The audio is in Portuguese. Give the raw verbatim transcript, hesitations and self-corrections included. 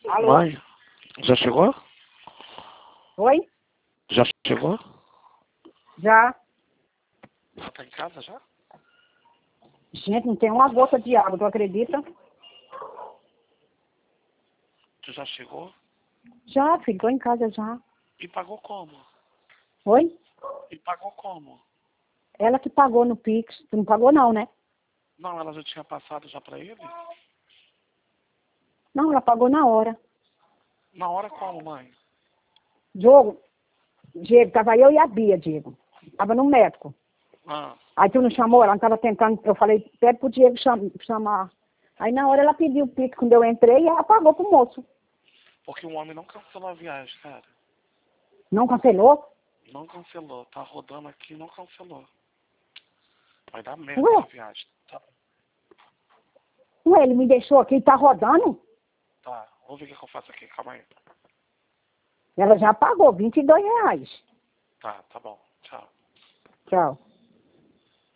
Alô? Mãe, já chegou? Oi? Já chegou? Já. Ela tá em casa já? Gente, não tem uma gota de água, tu acredita? Tu já chegou? Já, filho, tô em casa já. E pagou como? Oi? E pagou como? Ela que pagou no Pix. Tu não pagou não, né? Não, ela já tinha passado já pra ele? Não, ela pagou na hora. Na hora como, mãe? Diogo, Diego, tava eu e a Bia, Diego. Tava no médico. Ah, Aí tu não chamou, ela não tava tentando, eu falei, pede pro Diego cham- chamar. Aí na hora ela pediu o Pix, quando eu entrei, e ela pagou pro moço. porque o homem não cancelou a viagem, cara. Não cancelou? Não cancelou. Tá rodando aqui e não cancelou. Vai dar merda Ué, essa viagem. Tá, ué, ele me deixou aqui, tá rodando? tá. Vou ver o que eu faço aqui. Calma aí. Ela já pagou vinte e dois reais. Tá, tá bom. Tchau. Tchau.